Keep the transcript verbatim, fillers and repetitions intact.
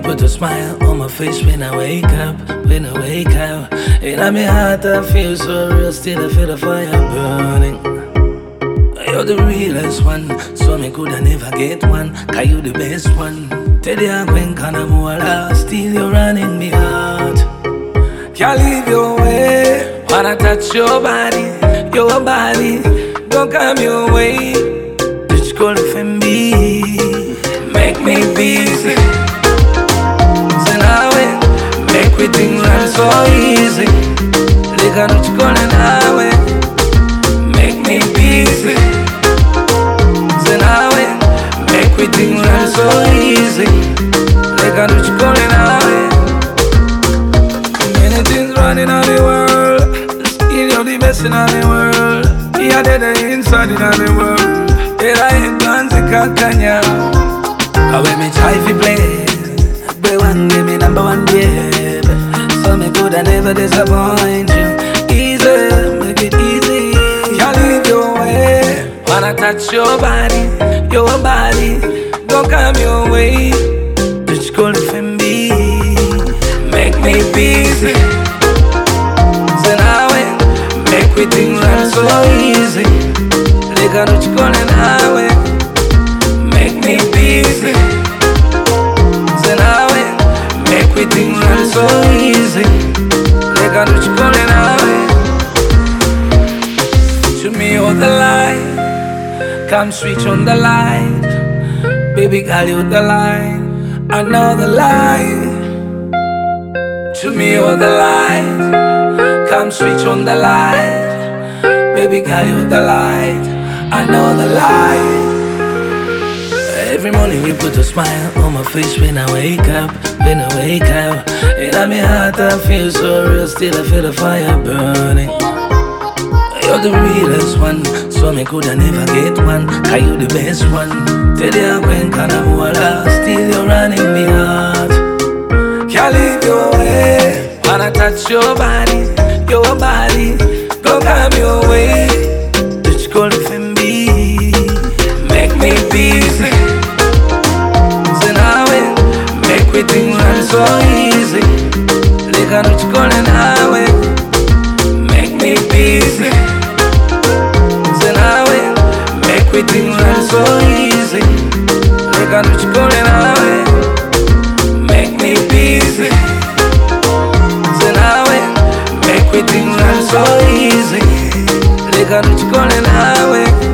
put a smile on my face when I wake up, when I wake up. In my heart I feel so real, still I feel the fire burning. You're the realest one, so me coulda never get one. Cause you the best one. Tell you when kana muala, still you're running me heart. Can't leave your way, wanna touch your body, your body. Don't come your way, just call it for me. Make me busy. So now when make we things run so easy. Like I know you calling highway. Make me busy. So now when make we things run so easy. Like I know you calling highway. Many things running on the world. Still you're the best in all the world. Yeah, they're the inside in all the world. Yeah, I ain't gone to Kakanya. I when me try to play, but one give me number one, babe. So me coulda never disappoint you. Easy, make it easy. Can't leave your way. Wanna touch your body, your body. Don't come your way. Just call it for me. Make me busy. So now when make we things run so easy. Like I know you calling highway. Make me busy. So now when make we things run so easy. Like I know you calling highway. To me hold the light, come switch on the light. Baby girl you the line, I know the light. To me hold the light, come switch on the light. Baby girl you the light, I know the light. Every morning you put a smile on my face when I wake up, when I wake up. In my heart I feel so real, still I feel the fire burning. You're the realest one, so me coulda never get one. Cause you the best one. Tell you when kana muala, still you're running me heart. Can't leave your way, wanna touch your body, your body. Don't come your way, just call it for me. Make me busy. So now when make we things run so easy. Like I know you calling highway. Make me busy. So now when make we things run so easy. Like I know you calling highway. Make me busy. So now when make we things run so easy. Like I know you calling highway.